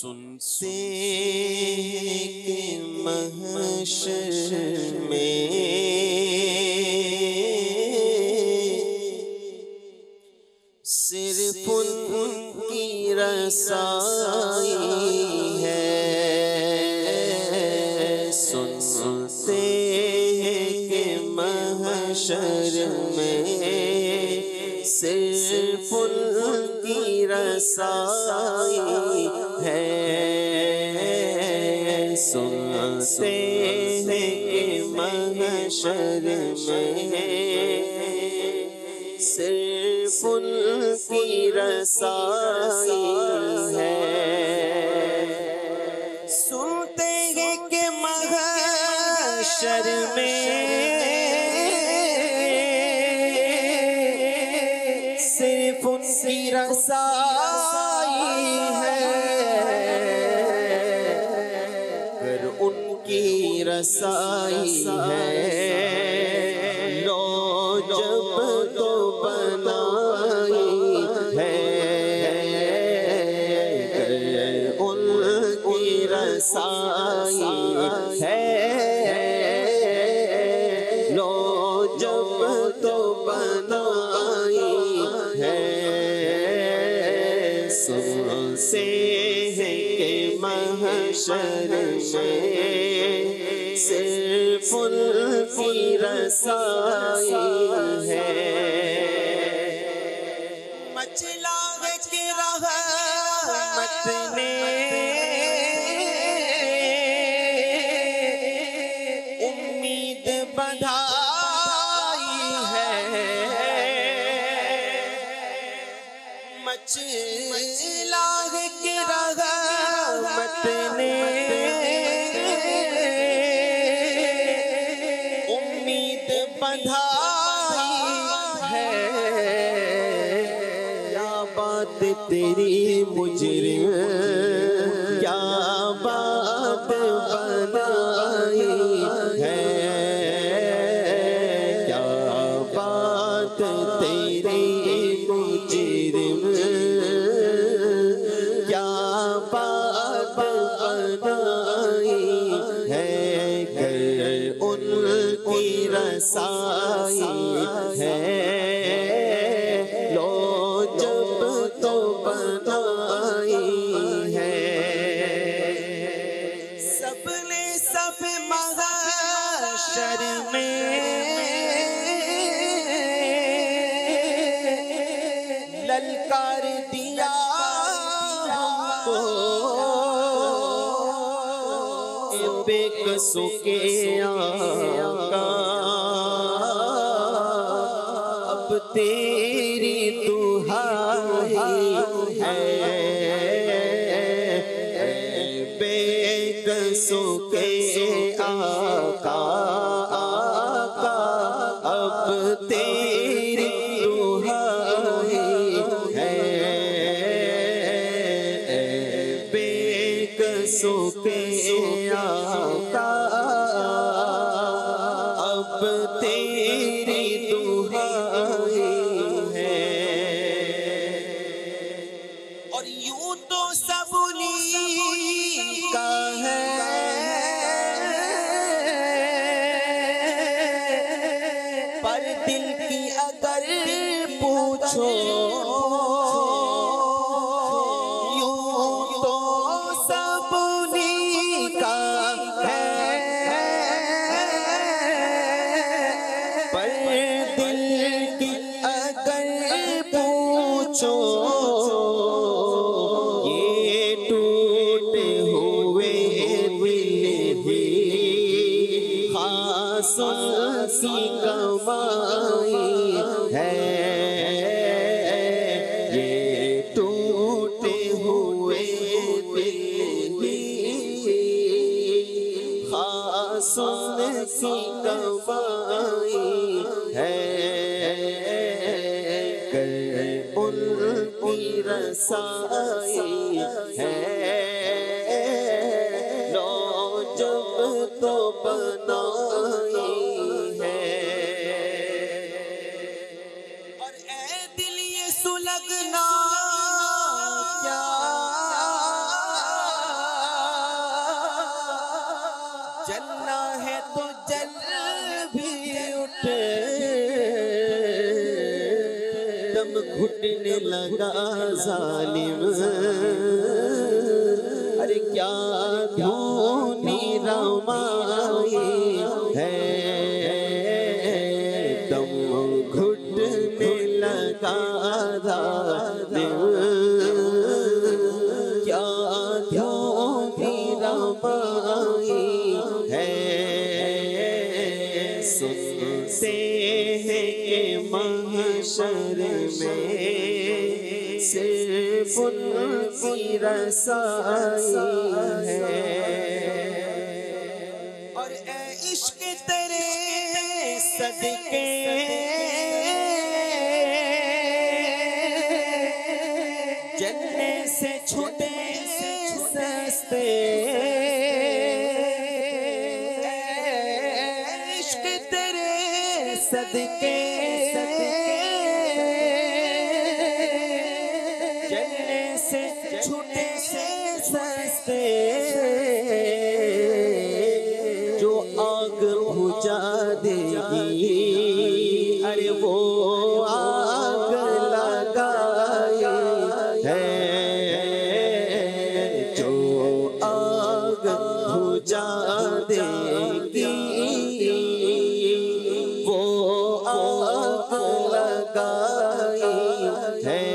سنتے کہ محشر میں صرف ان کی رسائی ہے، سنتے کہ محشر میں صرف ان کی رسائی ہے، سنتے ہیں کہ محشر میں صرف ان کی رسائی ہے، سنتے ہیں کہ محشر میں صرف ان کی رسائی ہے، اگر ان کی رسائی ہے لو جب تو بنائی ہے، ان کی رسائی ہے لو جب تو بنائی ہے، سنتے ہیں کہ محشر میں صرف ان کی رسائی ہے، مچلا ہے کہ رحمت نے امید بڑھائی ہے، مچلا ہے کہ رحمت نے امید بڑھائی ہے، کیا بات تیری مجرم کیا بات بنائی ہے، کیا بات تیری مجرم کیا بات بنائی ہے، گر ان کی رسائی ہے لو جب تو بنائی ہے، سب نے سب محشر میں للکار دیا ہم کو، بے قصوں کے آقا اب تیری دہائی ہے، بے قصوں کے آقا اب تیری دہائی ہے، بے قصوں کے آقا اب تیری دہائی ہے، اور یوں تو سب انہی کا ہے، پر دل کی اگر پوچھو یوں تو سب انہی کا ہے، پر دل کی اگر پوچھو یہ ٹوٹے ہوئے دل بھی خاص سی کمائی ہے، یہ ٹوٹے ہوئے دل بھی خاص سی کمائی ہے، ان کی رسائی ہے لو جب تو بنائی ہے، اور اے دل یہ سلگنا کیا جلنا ہے تو جل بھی اٹھے، دم گھٹنے لگا ظالم، ارے کیا دھونی رمائی ہے، دم گھٹنے لگا ظالم، کیا دھونی رمائی ہے، سنتے ہیں کہ محشر میں صرف ان کی رسائی ہے، اور اے عشق تیرے صدقے جننے سے چھوٹے سستے، عشق تیرے صدقے جننے سے چھوٹے سستے، جو آگ بجھا دے گی، ارے وہ آگ لگائی ہے، جو آگ بجھا دے گی وہ آگ لگائی ہے،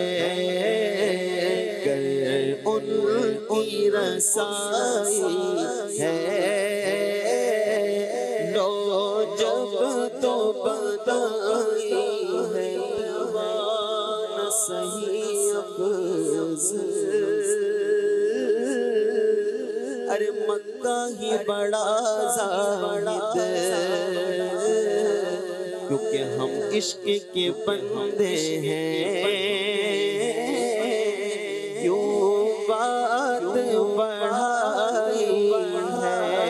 گر ان کی رسائی ہے، لو جب تو بدائی ہے، نہ صحیح افضل، ارے مکہ ہی بڑا زاہد، کیونکہ ہم عشق کے بندے ہیں، کیوں بات بڑھائی ہے،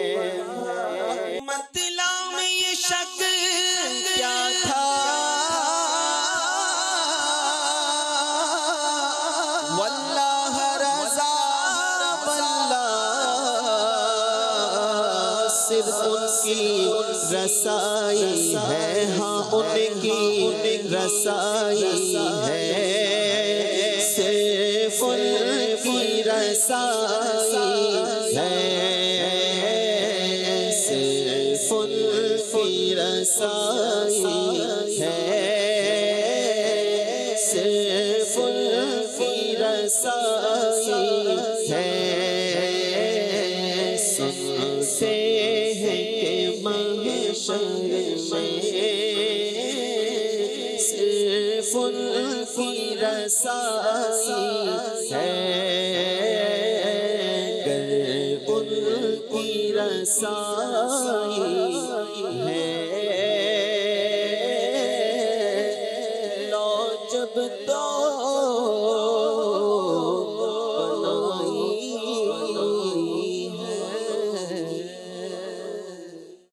مطلع میں یہ شک کیا تھا، واللہ رضا واللہ صرف ان کی رسائی ہے، ہاں ان کی رسائی ہے، صرف ان کی رسائی ہے، صرف ان کی رسائی ہے، صرف ان کی رسائی ہے، سنتے ہیں کہ محشر میں صرف ان کی رسائی ہے، گر ان کی رسائی ہے، لو جب تو